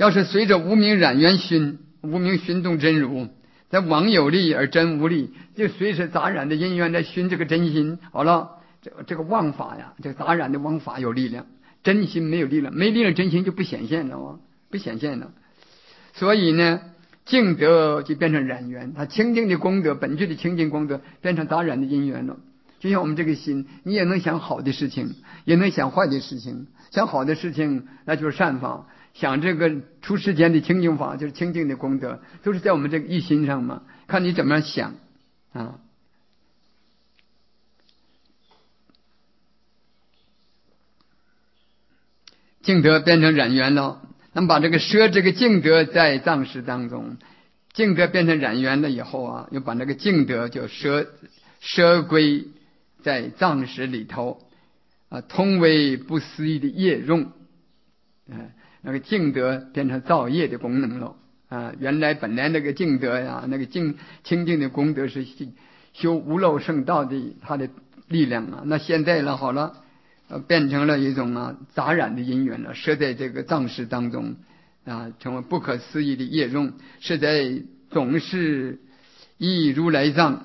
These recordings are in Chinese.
要是随着无名染缘熏，无名熏动真如，在妄有力而真无力，就随着杂染的因缘来熏这个真心。好了，这个妄法呀，这个杂染的妄法有力量，真心没有力量，没力量真心就不显现了啊，不显现了。所以呢，净德就变成染缘，它清净的功德，本具的清净功德变成杂染的因缘了。就像我们这个心，你也能想好的事情，也能想坏的事情。想好的事情那就是善法，想这个出世间的清净法就是清净的功德，都是在我们这个一心上嘛，看你怎么样想啊。净德变成染缘了，那么把这个摄这个净德在藏识当中，净德变成染缘了以后啊，又把那个净德就摄归在藏识里头啊，通为不思议的业用，那个净德变成造业的功能了啊。原来本来那个净德呀，那个清净的功德是修无漏圣道的它的力量啊，那现在了好了，变成了一种杂染的因缘了，摄在这个藏识当中啊，成为不可思议的业用，是在总是以如来藏。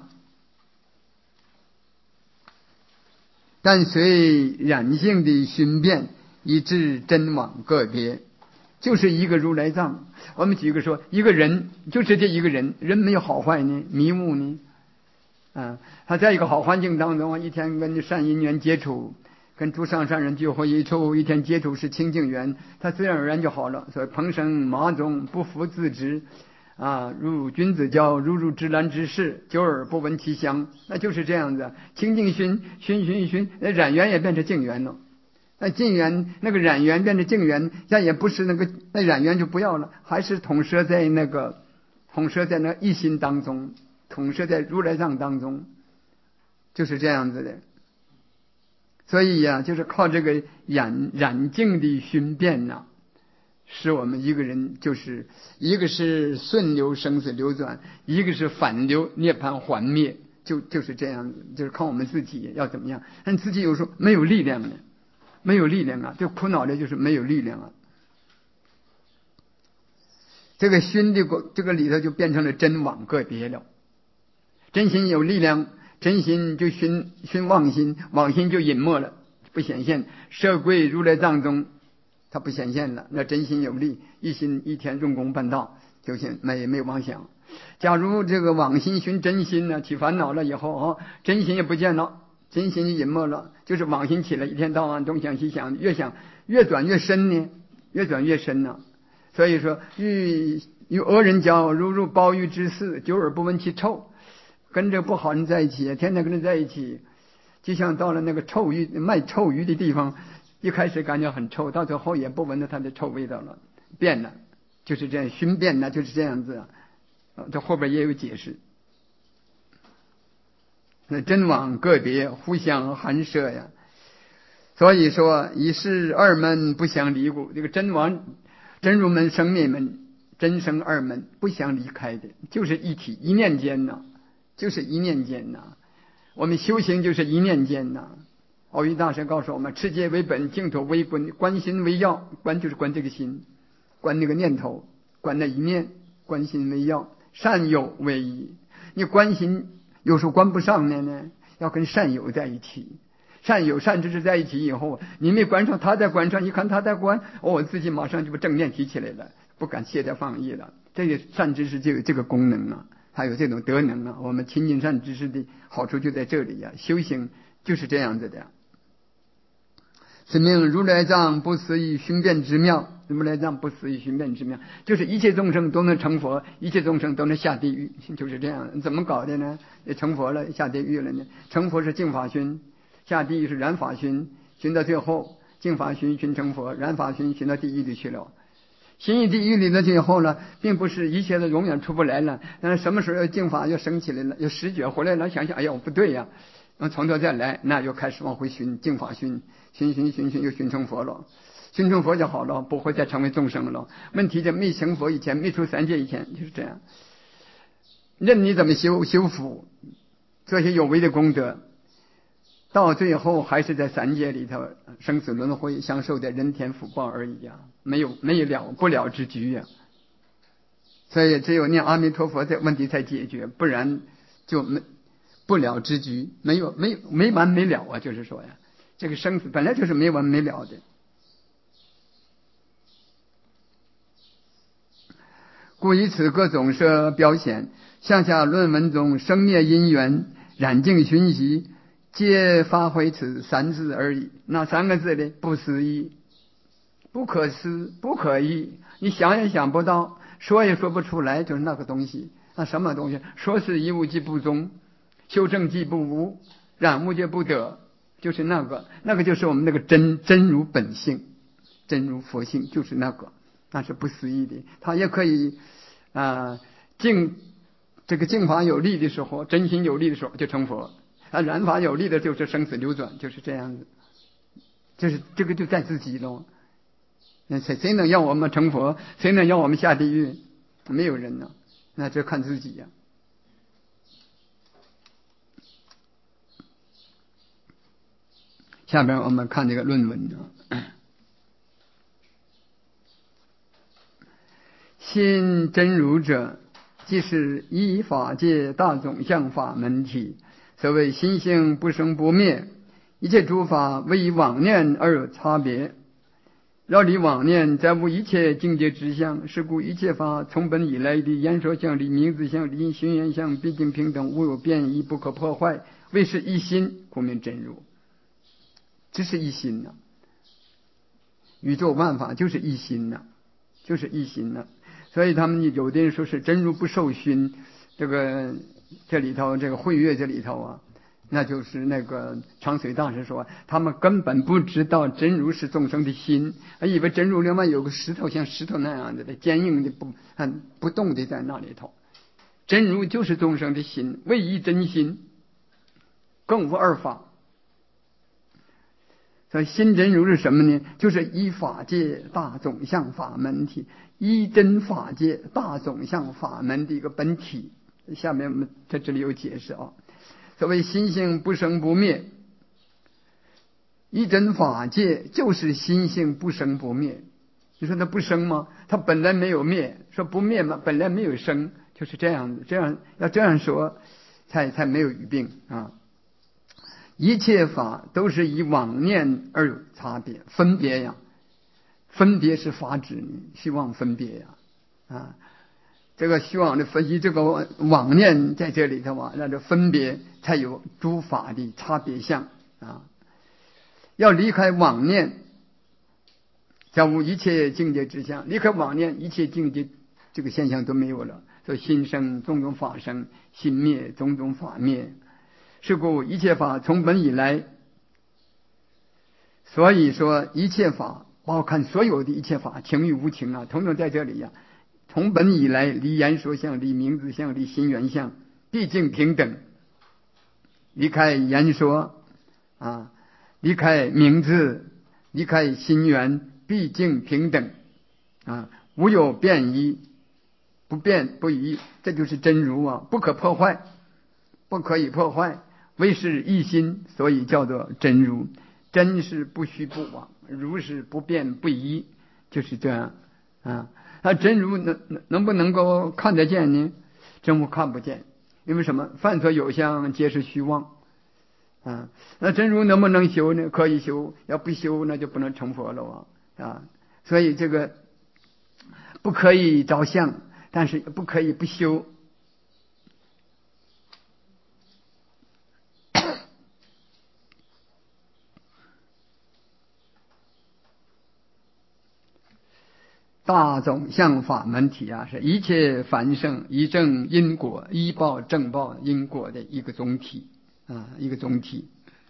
但随染性的熏变，以致真妄个别，就是一个如来藏。我们举个说，一个人就是这一个人，人没有好坏呢，迷雾呢，他在一个好环境当中，一天跟善因缘接触，跟诸上善人聚会一处，一天接触是清净缘，他自然而然就好了。所以蓬生麻种，不复自知啊，如君子教，如芝兰之士，久而不闻其香，那就是这样子。清净熏，那染缘也变成净缘了。那净缘那个染缘变成净缘，但也不是那染缘就不要了，还是统摄在那一心当中，统摄在如来藏当中，就是这样子的。所以呀，就是靠这个染净的熏变呐，使我们一个人就是一个是顺流生死流转，一个是反流涅槃还灭，就是这样子，就是靠我们自己要怎么样。但自己有时候没有力量呢，没有力量啊，就苦恼的就是没有力量啊。这个熏的这个里头就变成了真妄个别了。真心有力量，真心就熏妄心，妄心就隐没了，不显现，摄归如来藏中，它不显现了。那真心有力，一心一天用功办道，就行，没有妄想。假如这个妄心熏真心呢，起烦恼了以后真心也不见了，真心就隐没了，就是妄心起来，一天到晚东想西想，越转越深呢，越转越深呢。所以说，与恶人交，如入鲍鱼之肆，久而不闻其臭。跟这不好人在一起，天天跟人在一起，就像到了那个卖臭鱼的地方，一开始感觉很臭，到最后也不闻到它的臭味道了，变了，就是这样熏变呢，就是这样子啊。这后边也有解释。那真妄个别互相含摄呀，所以说一是二门不相离故，这个真如门生灭门真生二门不相离开的，就是一体，一念间呐，就是一念间呐。我们修行就是一念间呐。奥义大师告诉我们，持戒为本，净土为本，观心为要。观就是观这个心，观那个念头，观那一念，观心为要，善友为宜。你观心有时候观不上呢，要跟善友在一起，善友善知识在一起以后，你没观上，他在观上，一看他在观，我自己马上就把正念提起来了，不敢懈怠放逸了。这个善知识就有这个功能啊，还有这种德能啊。我们亲近善知识的好处就在这里呀，修行就是这样子的。是名如来藏不思议熏变之妙，如来藏不思议熏变之妙，就是一切众生都能成佛，一切众生都能下地狱，就是这样。怎么搞的呢？成佛了，下地狱了呢？成佛是净法熏，下地狱是染法熏，熏到最后，净法熏成佛，染法熏到地狱里去了。心意地狱里的最后呢，并不是一切的永远出不来了，但是什么时候净法又升起来了，又实觉回来了，想想哎呀不对呀，从头再来，那又开始往回熏，净法熏又熏成佛了，熏成佛就好了，不会再成为众生了。问题就没成佛以前，没出三界以前就是这样。任你怎么修福，做些有为的功德， 到最后还是在三界里头生死轮回，享受的人天福报而已啊，没有不了之局呀。所以只有念阿弥陀佛，这问题才解决，不然就不了之局，没完没了啊！就是说呀，这个生死本来就是没完没了的。故以此各总摄表显，向下论文中生灭因缘、染净熏习，皆发挥此三字而已。那三个字呢？不思议，不可思，不可议，你想也想不到，说也说不出来，就是那个东西。那什么东西？说是一物即不宗，修正即不无，染物即不得，就是那个就是我们那个真如本性，真如佛性，就是那个。那是不思议的，他也可以这个净法有力的时候，真心有力的时候就成佛，染法有力的就是生死流转，就是这样子，就是这个就在自己喽。那谁能要我们成佛？谁能要我们下地狱？没有人呢，那就看自己呀。下边我们看这个论文呢。心真如者，即是依法界大总相法门体。所谓心性不生不灭，一切诸法为以妄念而有差别。绕离妄念，再无一切境界之相。是故一切法从本以来的言说相、离名字相、离行缘相，毕竟平等，无有变异，不可破坏，为是一心，故名真如。这是一心呐，宇宙万法就是一心呐，就是一心呐。所以他们有的人说是真如不受熏，这里头这个慧月这里头啊，那就是那个长水大师说，他们根本不知道真如是众生的心，以为真如另外有个石头，像石头那样的坚硬的不动的在那里头。真如就是众生的心，唯一真心，更无二法。所以心真如是什么呢？就是依法界大总相法门体，依真法界大总相法门的一个本体。下面我们在这里有解释啊。所谓心性不生不灭，依真法界就是心性不生不灭。你说它不生吗？它本来没有灭，说不灭嘛，本来没有生，就是这样子。要这样说，才没有语病啊。一切法都是以妄念而有差别，分别呀，分别是法指虚妄分别呀，这个虚妄的分析，这个妄念在这里头啊，那这分别才有诸法的差别相啊。要离开妄念，才无一切境界之相，离开妄念，一切境界这个现象都没有了。所以心生种种法生，心灭种种法灭。是故一切法从本以来，所以说一切法，包括所有的一切法，情与无情啊，统统在这里呀。从本以来，离言说相、离名字相、离心缘相，毕竟平等。离开言说啊，离开名字，离开心缘，毕竟平等啊，无有变异，不变不移，这就是真如啊，不可破坏，不可以破坏。为是一心，所以叫做真如。真是不虚不妄，如是不变不移，就是这样啊。那真如能不能够看得见呢？真如看不见，因为什么？凡所有相，皆是虚妄啊。那真如能不能修呢？可以修，要不修那就不能成佛了啊。所以这个不可以着相，但是不可以不修。大总相法门体啊，是一切凡圣一正因果、依报正报因果的一个总体啊，一个总体。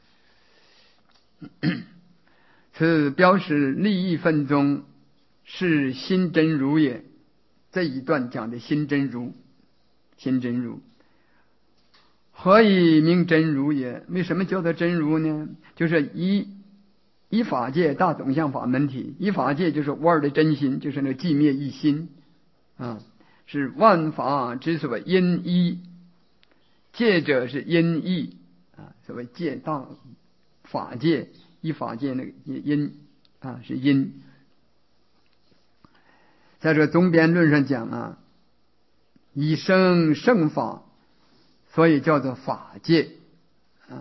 此标示利益分中是心真如也。这一段讲的心真如，心真如。何以名真如也？为什么叫做真如呢？就是依法界大总相法门体，依法界就是无二的真心，就是那寂灭一心啊，是万法之所谓因依，界者是因义啊，所谓界大法界，依法界那个因啊是因。在这个宗辩论上讲啊，以生圣法，所以叫做法界啊。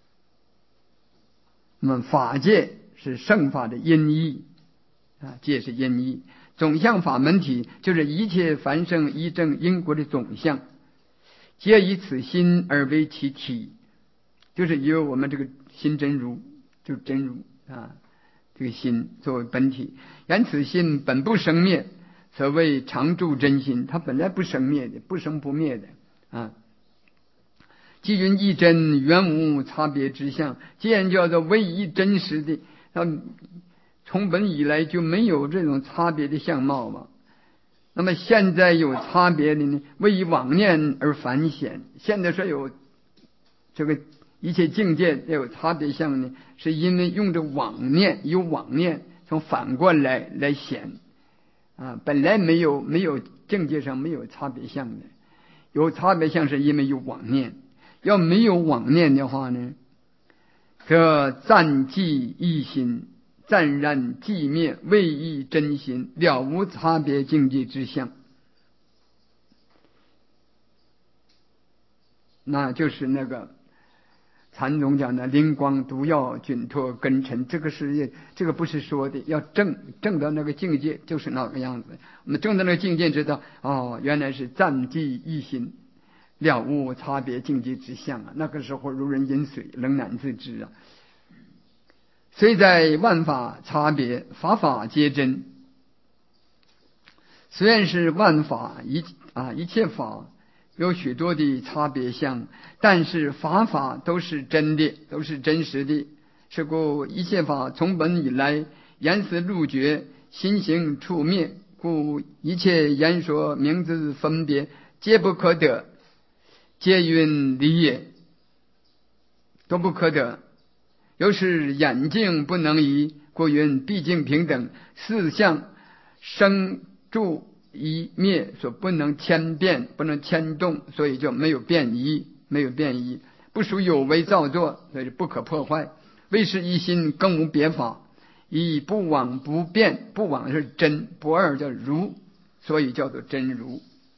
那么法界是圣法的音译啊，界是音译。总相法门体就是一切凡圣依正因果的总相，皆以此心而为其体，就是以我们这个心真如，就是真如啊，这个心作为本体。然此心本不生灭，所谓常住真心，它本来不生灭的，不生不灭的啊。即云一真，原无差别之相，既然叫做唯一真实的，从本以来就没有这种差别的相貌嘛。那么现在有差别的呢，为以妄念而繁显。现在说有这个一切境界要有差别相呢，是因为用着妄念，有妄念从反过来显啊。本来没有境界上没有差别相的，有差别相是因为有妄念。要没有妄念的话呢，则暂寂一心，暂然寂灭，未忆真心，了无差别境界之相。那就是那个禅宗讲的灵光毒药菌脱根尘，这个不是说的，要证到那个境界就是那个样子。我们证到那个境界，知道哦，原来是暂寂一心，了无差别境界之相啊！那个时候如人饮水，冷暖自知啊。虽在万法差别，法法皆真。虽然是万法一切法有许多的差别相，但是法都是真的，都是真实的。是故一切法从本以来，言思入觉，心行处灭，故一切言说名字分别，皆不可得。皆云离也，都不可得。又是眼镜不能移，故云毕竟平等。四相生住一灭，所不能迁变，不能牵动，所以就没有变移，不属有为造作，所以不可破坏。唯是一心，更无别法，以不妄不变，不妄是真，不二叫如，所以叫做真如。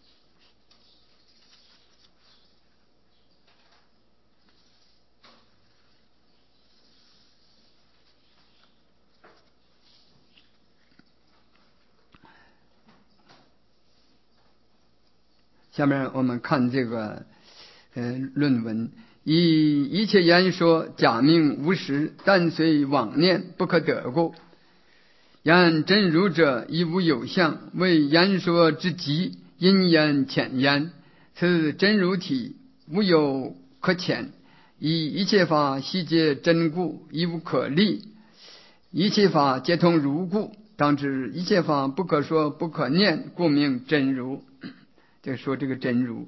下面我们看这个论文，以一切言说假名无实，但随妄念，不可得故。然真如者亦无有相，为言说之极，因言浅言，此真如体无有可浅。以一切法悉皆真故，亦无可立。一切法皆通如故，当知一切法不可说不可念，故名真如。就说这个真如，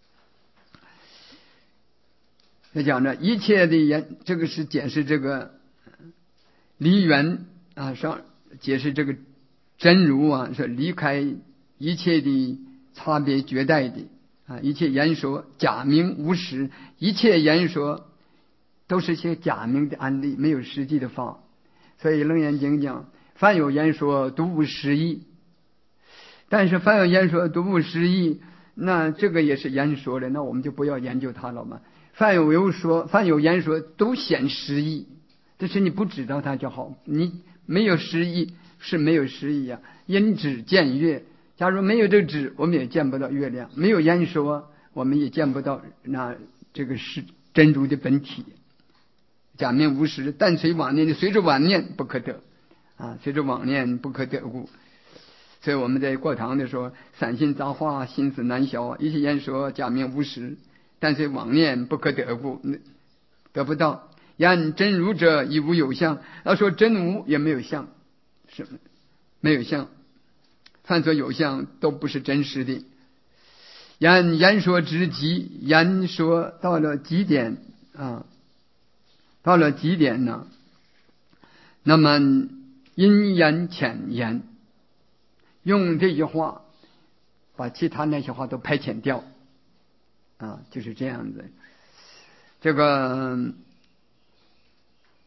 他讲着一切的言，这个是解释这个离缘啊，上解释这个真如啊，是离开一切的差别绝代的啊，一切言说假名无实，一切言说都是些假名的案例，没有实际的法。所以楞严经讲，凡有言说，独无实义。但是凡有言说独无实义，那这个也是言说的，那我们就不要研究它了嘛。凡有言说都显实义，这是你不知道它就好。你没有实义是没有实义啊，因指见月。假如没有这个指，我们也见不到月亮；没有言说，我们也见不到那这个是真如的本体。假面无实，但随妄念，随着妄念不可得啊，随着妄念不可得故。所以我们在过堂的时候，散心杂化，心思难消，一切言说假名无实，但随妄念不可得故，得不到。然真如者亦无有相，要说真无也没有相，是没有相，凡所有相都不是真实的。然言说之极，言说到了极点啊，到了极点呢，那么因言浅言。用这句话把其他那些话都排遣掉啊，就是这样子。这个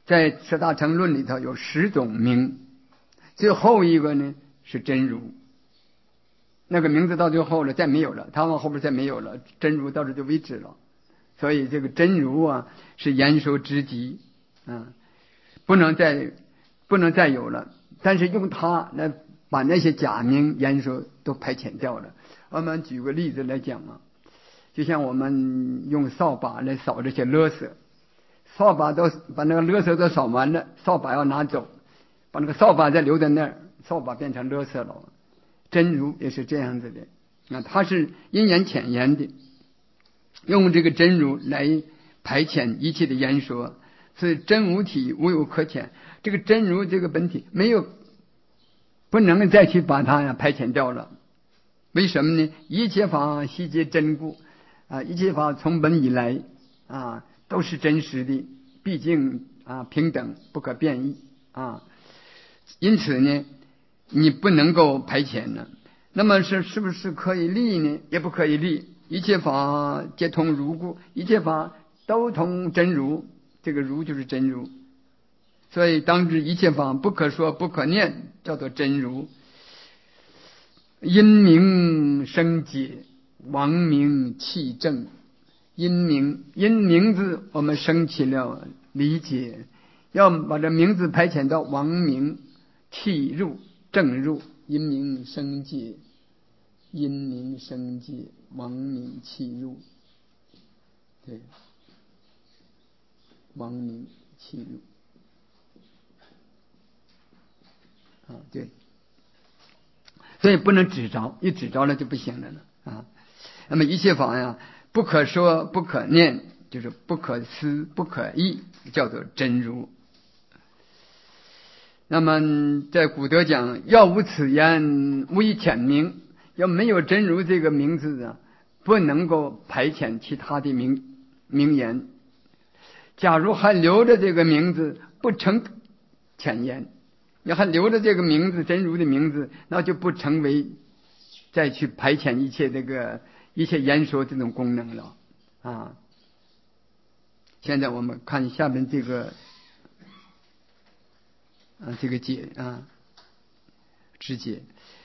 在十大乘论里头有10种名，最后一个呢是真如。那个名字到最后了，再没有了，他往后边再没有了，真如到这就为止了。所以这个真如啊，是言说之极啊，不能再有了。但是用它来把那些假名言说都排遣掉了。我们举个例子来讲啊，就像我们用扫把来扫这些垃圾，扫把都把那个垃圾都扫完了，扫把要拿走，把那个扫把再留在那儿，扫把变成垃圾了。真如也是这样子的啊，它是因缘浅言的，用这个真如来排遣一切的言说，所以真无体无有可遣。这个真如这个本体没有，不能再去把它排遣掉了。为什么呢？一切法悉皆真故啊，一切法从本以来啊都是真实的，毕竟啊平等不可变异啊，因此呢你不能够排遣呢。那么是不是可以立呢？也不可以立。一切法皆通如故，一切法都通真如，这个如就是真如。所以当知一切法不可说不可念，叫做真如。因名生解，王名气正。因名字我们升起了理解，要把这名字排遣到王名气入正入。因名生解，因名生解，王名气入。对，王名气入啊，对。所以不能只着，一只着了就不行了啊。那么一切法呀，不可说不可念，就是不可思不可议，叫做真如。那么在古德讲，要无此言，无以遣名。要没有真如这个名字啊，不能够排遣其他的名言。假如还留着这个名字，不成遣言。要还留着这个名字，真如的名字，那就不成为再去排遣一切言说这种功能了啊。现在我们看下面这个这个解啊，直解。